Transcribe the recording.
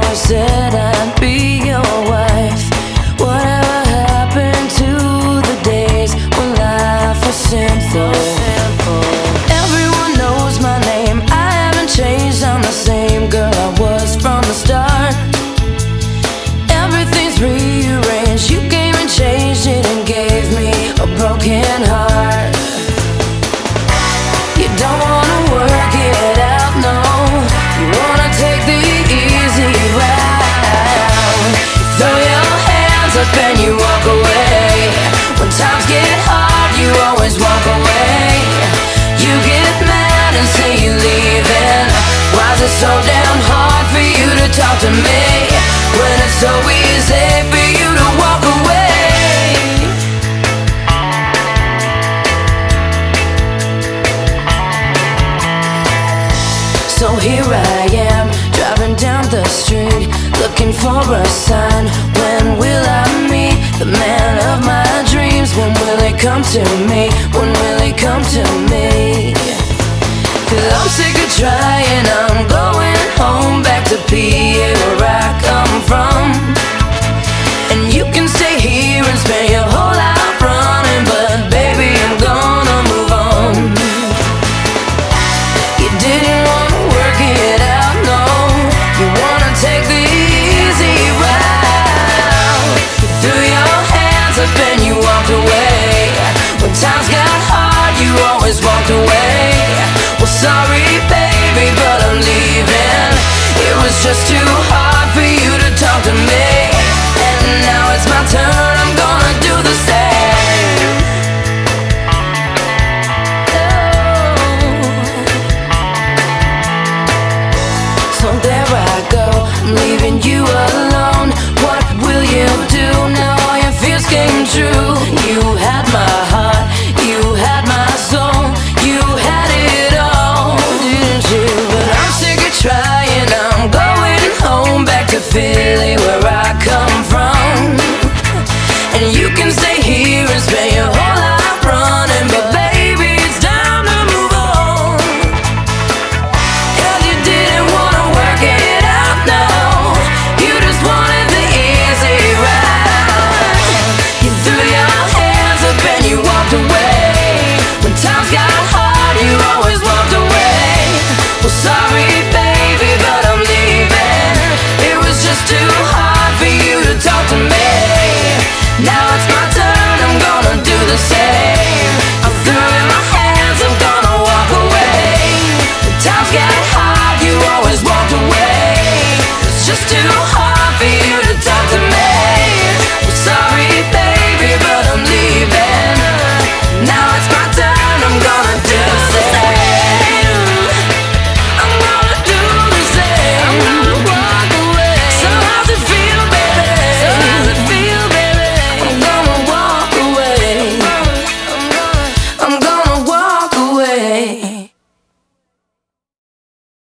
always said I'd be your wife. Whatever happened to the days when life was simple? Everyone knows my name, I haven't changed, I'm the same girl I was from the start. Everything's rearranged, you came and changed it and gave me a broken heart. You don't wanna work it out, no, you wanna take the easy route. You throw your hands up and you walk away. When times get hard, you always walk away. You get mad and say you're leaving. Why is it so damn hard for you to talk to me when it's so easy for you to walk away? So here I am, driving down the street, looking for a sign. When will I meet the man of my dreams? When will he come to me? When will he come to me? 'Cause I'm sick of trying, I'm going home, back to PA where I come from. And you can stay here and spend your whole life running, but baby, I'm gonna move on. You didn't want to work it out, no, you wanna take the easy route. You threw your hands up and you walked away. When times got hard, you always walked away. Well, sorry baby, but I'm leaving. It was just too hard for you to talk to me, and now it's my turn, I'm gonna do the same. So there I go, I'm leaving you alone. What will you do now all your fears came true? You had my heart, you had my soul, you had it all, didn't you? But I'm sick of trying, I'm going home, back to Philly where I come from. And you can stay here and spend your whole life running, but baby, it's time to move on. 'Cause you didn't wanna work it out, no, you just wanted the easy ride. You threw your hands up and you walked away. When times got hard, you always walked away. Well, sorry baby, but I'm leaving. It was just too hard for you to talk to me. Now it's my turn, I'm gonna do the same. I'm throwing my hands, I'm gonna walk away. When times get hard, you always walked away. It's just too hard for you to